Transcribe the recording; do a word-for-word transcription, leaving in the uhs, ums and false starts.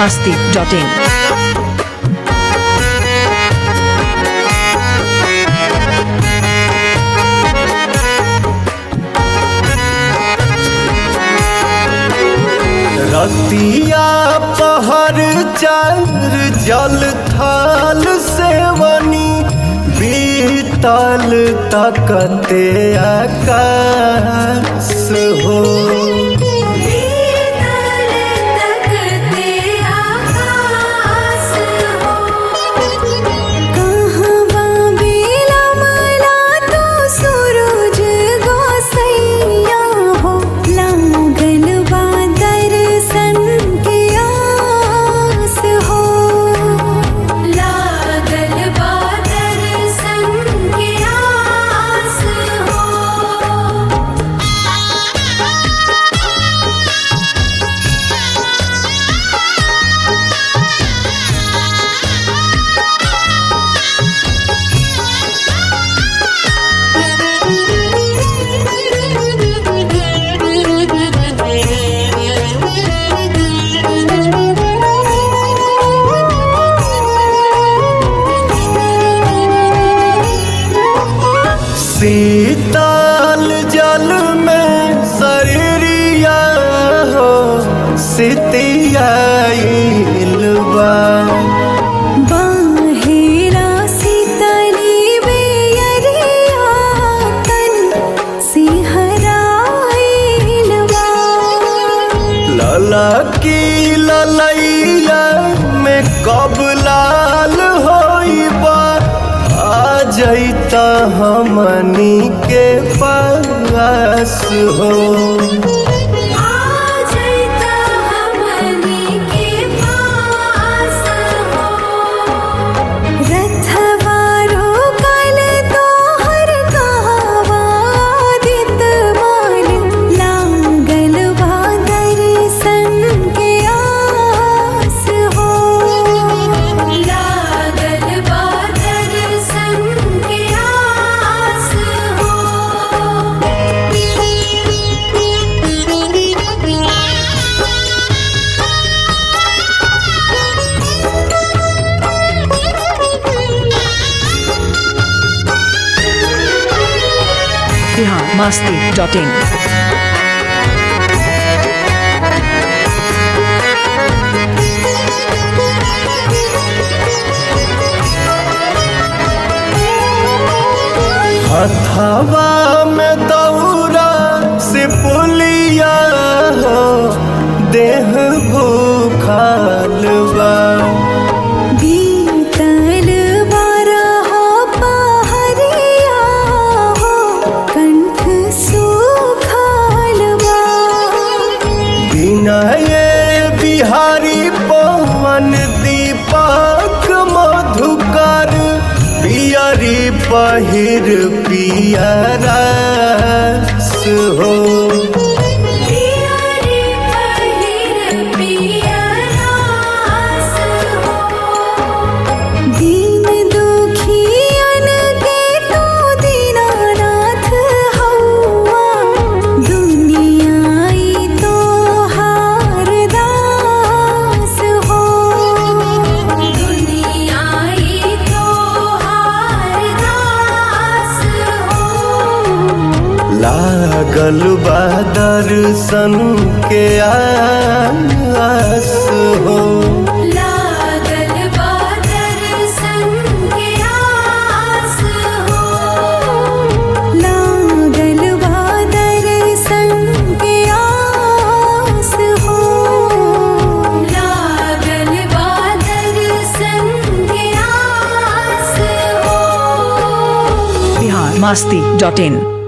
masti dot in. रतिया पहर चार जल थाल सेवनी बीतल तकते आकाश हो। शीतल जल में शरीरिया हो सितियाइल बा। बाहेरा शीतली बेअरिया तन सिहराइल बा। लला की ललैया में कब लाल होइबा जैता हमनी के पास हो। Bihar masti dot in. हथवा में दौरा से पुलिया हो देह भूखाल बा। बीतल बारह पहरिया हो कंठ सुखाल बा। बिना ये बिहारी पवन दीपक मधुकर पियरी पहिर पियरस हो। दीन दुखियन के तो दीनानाथ हौआ दुनियाई तो हार दास हो। दुनियाई तो हार दास हो। लागल बा दर्शन के आस हो। लागल बा दर्शन के आस हो। लागल बा दर्शन के आस हो। लागल बा दर्शन के आस हो। Bihar masti dot in.